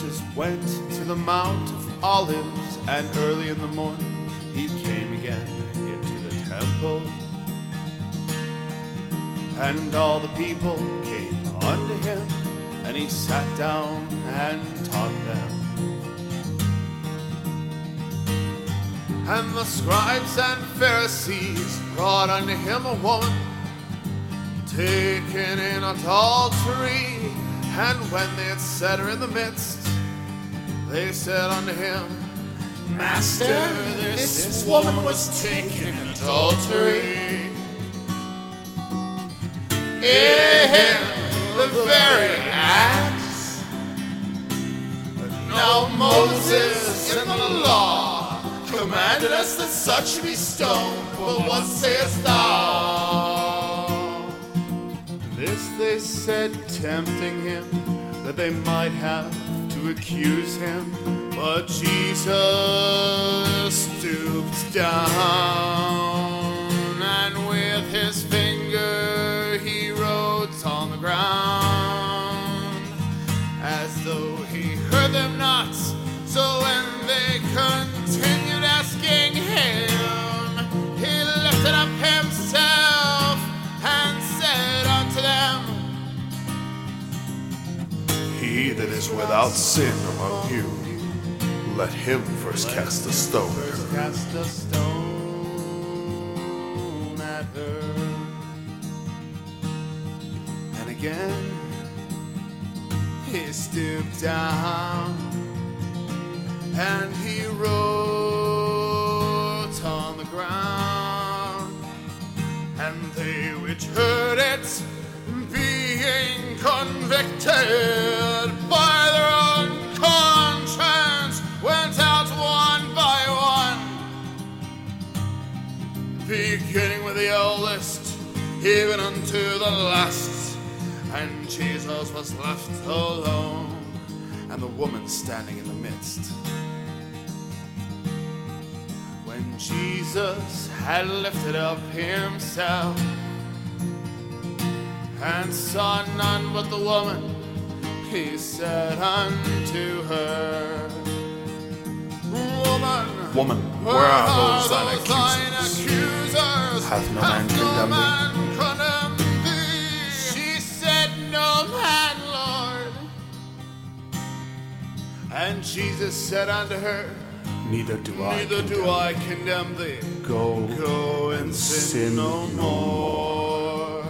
Jesus went to the Mount of Olives, and early in the morning he came again into the temple. And all the people came unto him, and he sat down and taught them. And the scribes and Pharisees brought unto him a woman taken in adultery. And when they had set her in the midst, they said unto him, Master, this woman was taken in adultery. In the very act. Now Moses in the law commanded us that such be stoned, but what sayest thou? This they said, tempting him, that they might have to accuse him. But Jesus stooped down, and with his finger he wrote on the ground, as though he heard them not. So when they continued asking him, he lifted up himself and said unto them, He that is without sin among you, let him first cast a stone at her. And again he stooped down, and he wrote on the ground. And they which heard it, being convicted by their own conscience, went out one by one, beginning with the eldest, even unto the last. And Jesus was left alone, and the woman standing in the midst. When Jesus had lifted up himself and saw none but the woman, he said unto her, Woman, where are those thine accusers? Hath no man condemned thee? She said, No man, Lord. And Jesus said unto her, Neither do I condemn thee. Go and sin no more.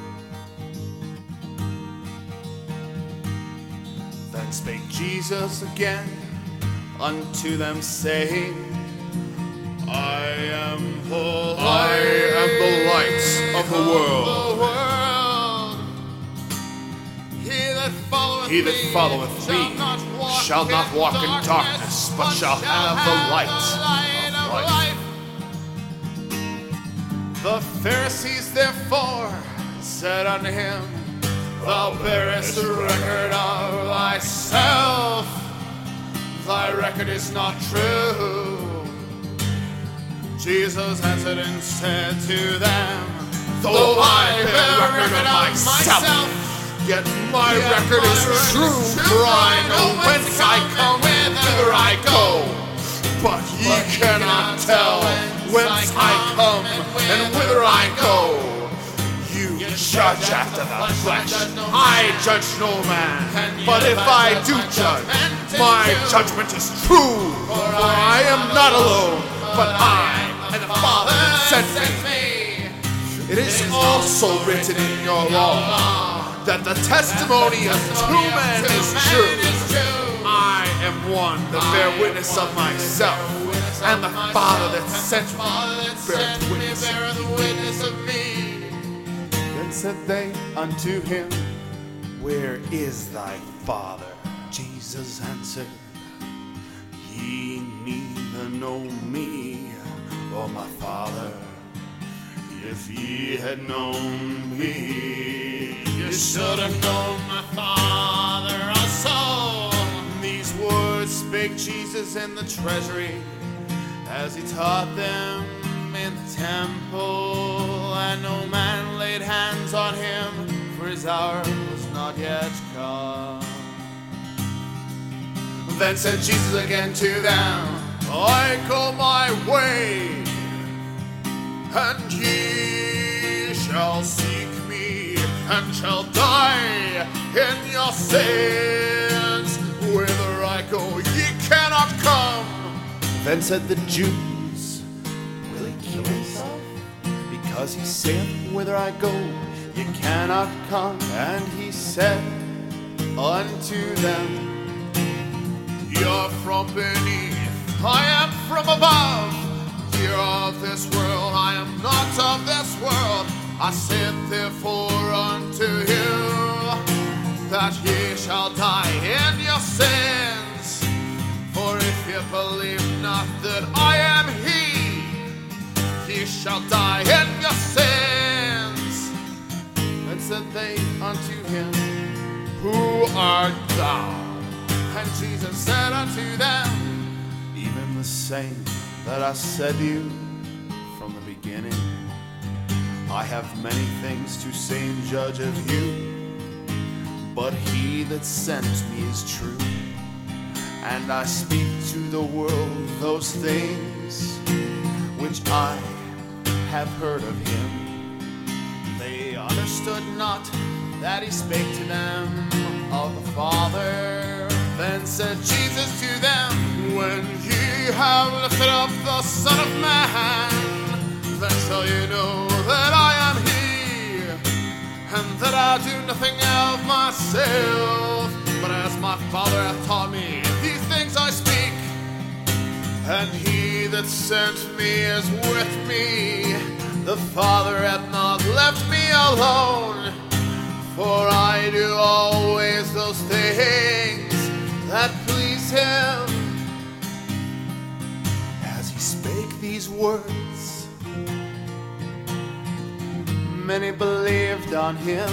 Then spake Jesus again unto them, saying, I am the light of the world. He that followeth me shall not walk in darkness, but shall have the light of life. The Pharisees therefore said unto him, Thou bearest record of thyself, thy record is not true. Jesus answered and said to them, Though I bear record of myself, yet my record is true, for I know whence I come and whither I go. But ye cannot tell whence I come and whither I go. You judge after the flesh. I judge no man. But if I do judge, my judgment is true. For I am not alone, but I and the Father that sent me. It is also written in your law that the testimony of two men is true. I am one that bear witness of myself, and the Father that sent me beareth witness of me. Then said they unto him, Where is thy Father? Jesus answered, Ye neither know me or my Father. If ye had known me, you should have known my Father also. These words spake Jesus in the treasury, as he taught them in the temple. And no man laid hands on him, for his hour was not yet come. Then said Jesus again to them, I go my way, and ye shall seek me, and shall die in your sins. Whither I go, ye cannot come. Then said the Jews, will he kill himself? Because he saith, whither I go, ye cannot come. And he said unto them, you're from beneath, I am from above. You're of this world, I am not of this world. I said therefore unto you, that ye shall die in your sins. For if ye believe not that I am he, ye shall die in your sins. Then said they unto him, who art thou? And Jesus said unto them, even the same that I said to you from the beginning. I have many things to say and judge of you, but he that sent me is true, and I speak to the world those things which I have heard of him. They understood not that he spake to them of the Father. Then said Jesus to them, when ye have lifted up the Son of Man, then shall ye know that I am he, and that I do nothing of myself, but as my Father hath taught me, these things I speak. And he that sent me is with me. The Father hath not left me alone, for I do always those things that please him. As he spake these words, many believed on him.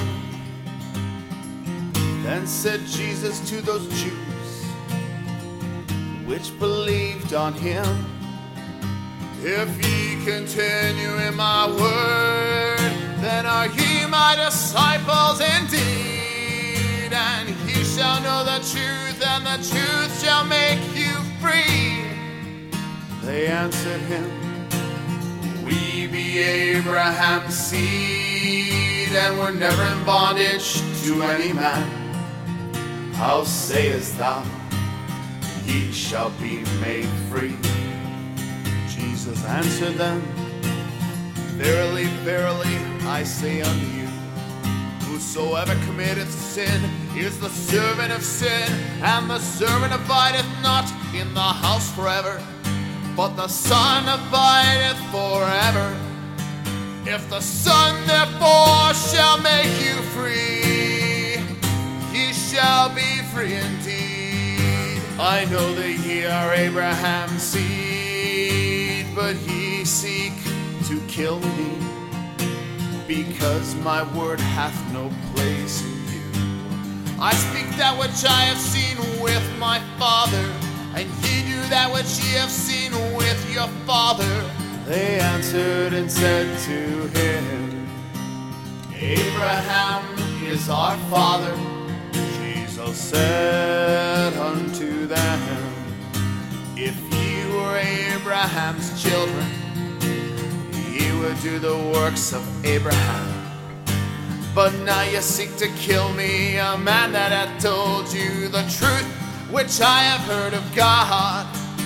Then said Jesus to those Jews which believed on him, if ye continue in my word, then are ye my disciples indeed, and ye shall know the truth, and the truth shall make you free. They answered him, we be Abraham's seed, and were never in bondage to any man. How sayest thou, ye shall be made free? Jesus answered them, verily, verily, I say unto you, whosoever committeth sin is the servant of sin, and the servant abideth not in the house forever, but the Son abideth forever. If the Son therefore shall make you free, ye shall be free indeed. I know that ye are Abraham's seed, but ye seek to kill me, because my word hath no place in you. I speak that which I have seen with my Father, and ye do that which ye have seen with your father. They answered and said to him, Abraham is our father. Jesus said unto them, if ye were Abraham's children, ye would do the works of Abraham. But now ye seek to kill me, a man that hath told you the truth, which I have heard of God.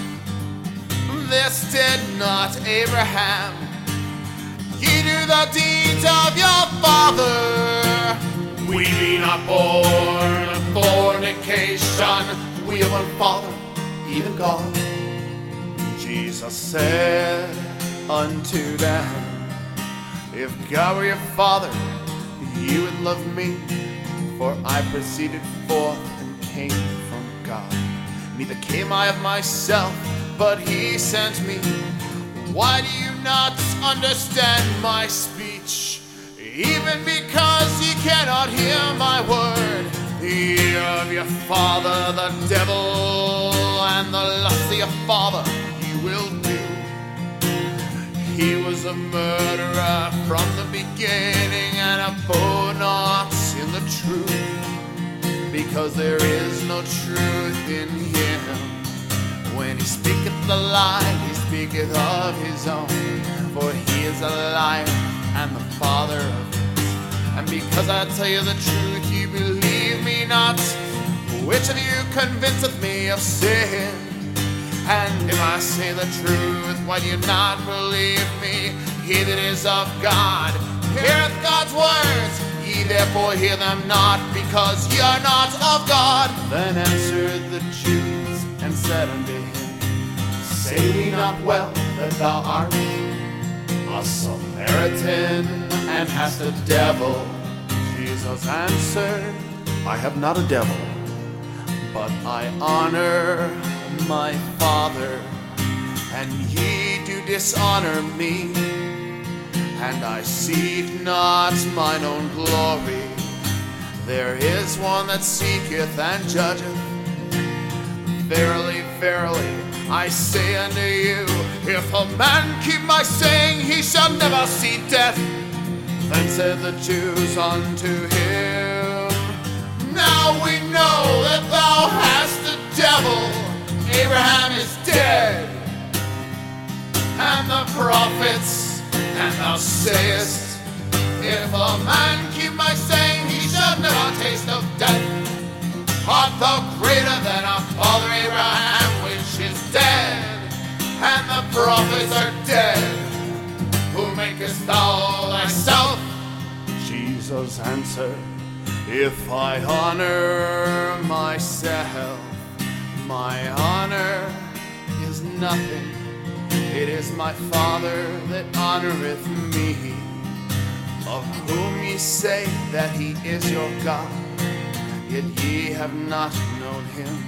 This did not Abraham. Ye do the deeds of your father. We be not born of fornication. We have one Father, even God. Jesus said unto them, if God were your Father, you would love me, for I proceeded forth and came from God. Neither came I of myself, but he sent me. Why do you not understand my speech? Even because ye cannot hear my word. Ye of your father the devil, and the lust of your father you will do. He was a murderer from the beginning, and abode not in the truth, because there is no truth in him. When he speaketh the lie, he speaketh of his own. For he is a liar and the father of it. And because I tell you the truth, you believe me not. Which of you convinceth me of sin? And if I say the truth, why do you not believe me? He that is of God heareth God's words. Ye therefore hear them not, because ye are not of God. Then answered the Jews and said unto him, Say we not well that thou art a Samaritan, and hast a devil? Jesus answered, I have not a devil, but I honor my Father, and ye do dishonor me. And I seek not mine own glory. There is one that seeketh and judgeth. Verily, verily, I say unto you, if a man keep my saying, he shall never see death. Then said the Jews unto him, Now we know that thou hast a devil. Abraham is dead, and the prophets, and thou sayest, if a man keep my saying, he shall never taste of death. Art thou greater than our father Abraham, which is dead, and the prophets are dead? Who makest thou thyself? Jesus answered, If I honor myself, my honor is nothing. It is my Father that honoreth me, of whom ye say that he is your God, yet ye have not known him.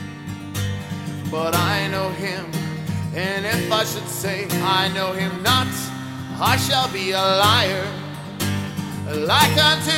But I know him, and if I should say I know him not, I shall be a liar, like unto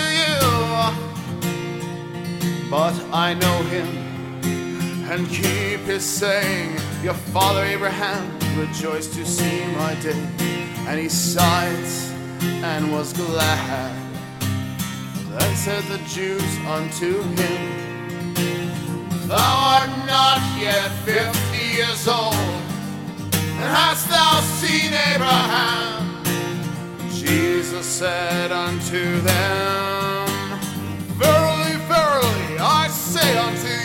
you. But I know him, and keep his saying. Your father Abraham rejoiced to see my day, and he saw it and was glad. Then said the Jews unto him, Thou art not yet 50 years old, and hast thou seen Abraham? Jesus said unto them, Verily, verily, I say unto you,